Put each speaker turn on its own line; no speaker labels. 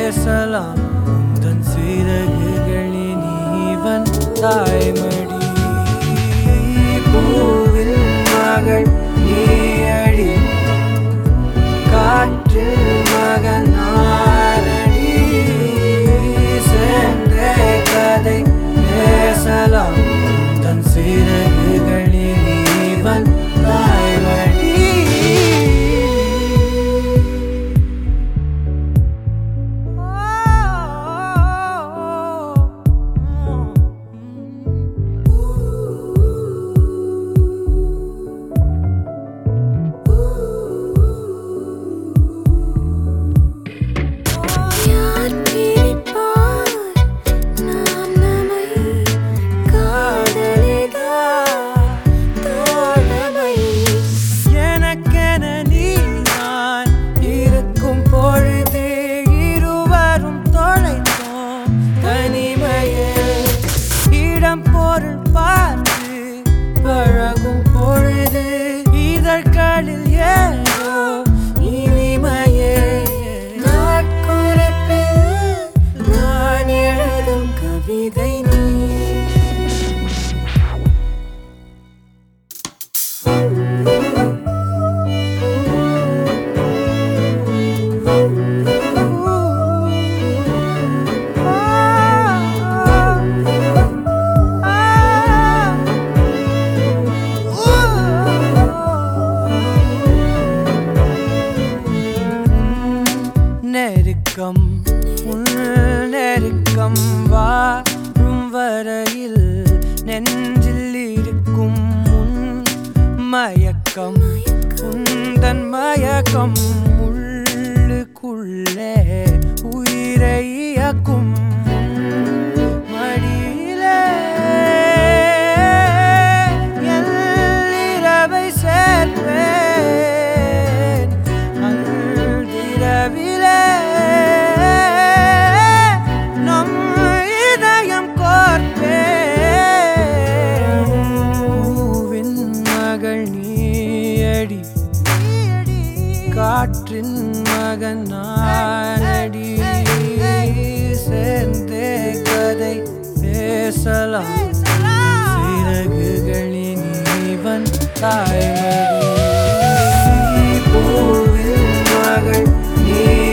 பேசலாம் உந்தன் சிறகுகளின் நீவன் தாய்மடி பூவின் மகள் நீயடி காற்றில் மகன் நானடி சேர்ந்தே கதை பேசலாம் உந்தன் சிறகுகளின் நீவன் தாய்மடி பொருள் பார்த்து பழகும் பொழுது இதழ்களில் ஏதோ இனிமையே நாட்குறிப்பில் நான் எழுதும் கவிதை நீ நெருக்கம் நெருக்கம் வாழும் வரையில் நெஞ்சில் இருக்கும் மயக்கம் உந்தன் மயக்கம் உள்ளுக்குள்ளே உயிரை இயக்கும் மடியிலே என் இரவை சேர்ப்பேன் அந்திரவிலே காற்றின் மகன் நானடி சேர்ந்தே கதை பேசலாம் சிறகுகளின் நீவன் தாய்மடி பூவின் மகள் நீ